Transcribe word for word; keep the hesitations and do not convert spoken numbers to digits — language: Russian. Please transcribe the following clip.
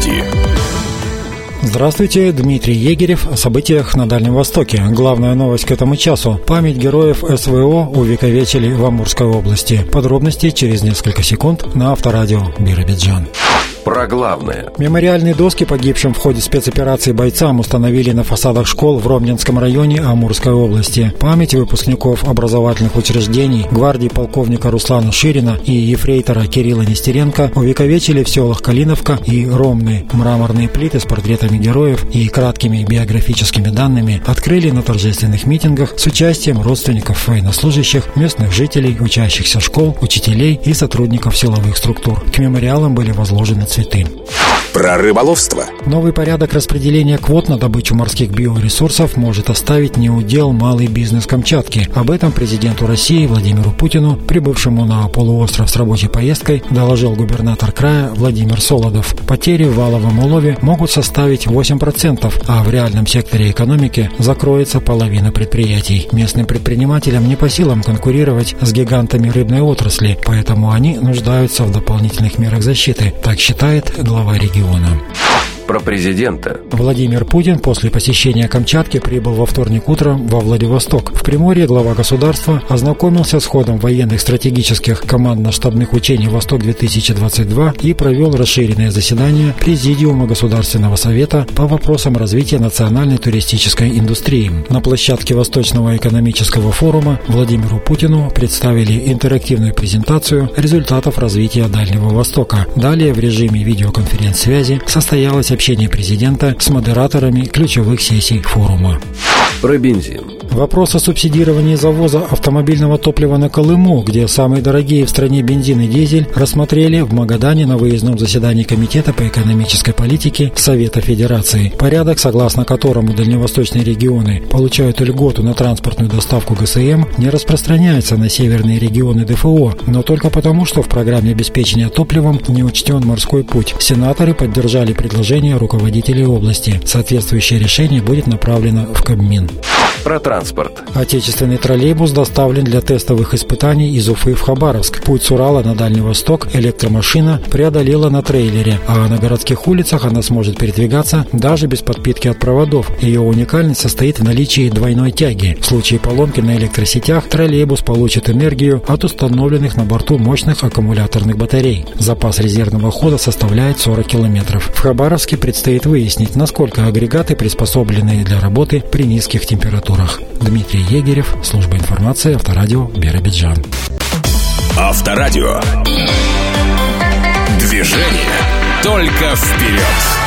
Новости. Здравствуйте, Дмитрий Егерев о событиях на Дальнем Востоке. Главная новость к этому часу. Память героев СВО увековечили в Амурской области. Подробности через несколько секунд на Авторадио Биробиджан. Про главное. Мемориальные доски погибшим в ходе спецоперации бойцам установили на фасадах школ в Ромнинском районе Амурской области. Память выпускников образовательных учреждений, гвардии полковника Руслана Ширина и ефрейтора Кирилла Нестеренко увековечили в селах Калиновка и Ромны. Мраморные плиты с портретами героев и краткими биографическими данными открыли на торжественных митингах с участием родственников военнослужащих, местных жителей, учащихся школ, учителей и сотрудников силовых структур. К мемориалам были возложены цветы. Про рыболовство. Новый порядок распределения квот на добычу морских биоресурсов может оставить неудел малый бизнес Камчатки. Об этом президенту России Владимиру Путину, прибывшему на полуостров с рабочей поездкой, доложил губернатор края Владимир Солодов. Потери в валовом улове могут составить восемь процентов, а в реальном секторе экономики закроется половина предприятий. Местным предпринимателям не по силам конкурировать с гигантами рыбной отрасли, поэтому они нуждаются в дополнительных мерах защиты, так считает глава региона. Про президента. Владимир Путин после посещения Камчатки прибыл во вторник утром во Владивосток. В Приморье глава государства ознакомился с ходом военных стратегических командно-штабных учений «Восток-две тысячи двадцать два» и провел расширенное заседание Президиума Государственного совета по вопросам развития национальной туристической индустрии. На площадке Восточного экономического форума Владимиру Путину представили интерактивную презентацию результатов развития Дальнего Востока. Далее в режиме видеоконференц-связи состоялось общение президента с модераторами ключевых сессий форума. Про бензин. Вопрос о субсидировании завоза автомобильного топлива на Колыму, где самые дорогие в стране бензин и дизель, рассмотрели в Магадане на выездном заседании Комитета по экономической политике Совета Федерации. Порядок, согласно которому дальневосточные регионы получают льготу на транспортную доставку ГСМ, не распространяется на северные регионы ДФО, но только потому, что в программе обеспечения топливом не учтен морской путь. Сенаторы поддержали предложение руководителей области. Соответствующее решение будет направлено в Кабмин. Про транспорт. Отечественный троллейбус доставлен для тестовых испытаний из Уфы в Хабаровск. Путь с Урала на Дальний Восток электромашина преодолела на трейлере, а на городских улицах она сможет передвигаться даже без подпитки от проводов. Ее уникальность состоит в наличии двойной тяги. В случае поломки на электросетях троллейбус получит энергию от установленных на борту мощных аккумуляторных батарей. Запас резервного хода составляет сорок километров. В Хабаровске предстоит выяснить, насколько агрегаты приспособлены для работы при низких температурах. Дмитрий Егерев, служба информации, Авторадио Биробиджан. Авторадио. Движение только вперед.